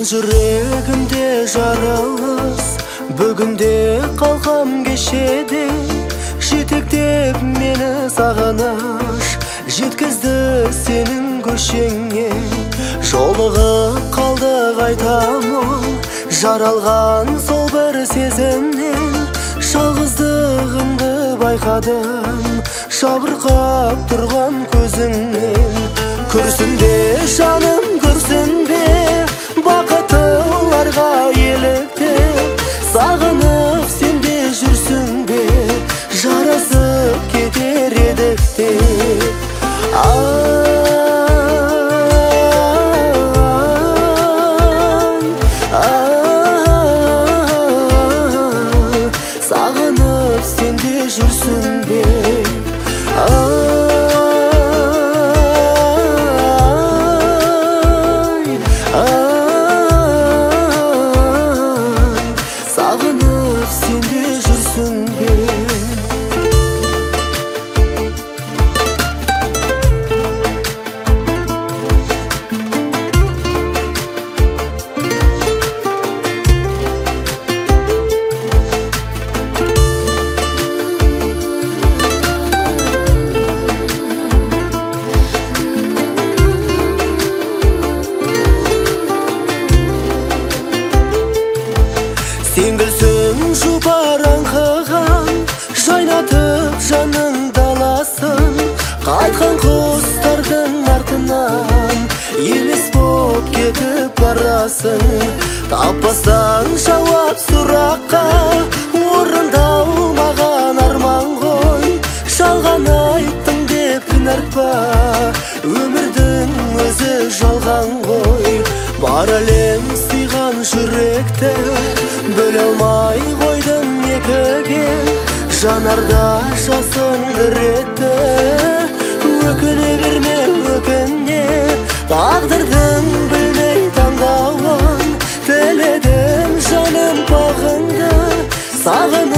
жүрегімде жаралыс, бүгінде қалқам кешеде. Жетектеп мені сағыныш, жеткізді сенің көшеңе. Жолығып қалды қайтамын, жаралған сол бір сезімнен. Жалғыздығымды байқадым, жабырқап тұрған көзіңнен. Күрсінбе жаным, күрсінбе, бақыттыларға еліктеп. Сағынып сенде жүрсің бе, жарасып кетер едік деп. Сағынып сенде жүрсің бе. Сағынып сенде жүрсің бе. Сен гүлсің жұпар аңқыған, жайнатып жаның даласын. Қайтқан құстардың артынан елес боп кетіп барасың. Таппасаң жауап сұраққа, орындалмаған арман ғой. Жалған айттың деп кінәртпа, өмірдің өзі жалған ғой. Бар әлем сыйған жүректі бөле алмай қойдым екіге. Жанарда жасың ретті, өкіне берме, өкіне. Тағдырдың білмей таңдауын тіледім жаным бағыңды. Сағынып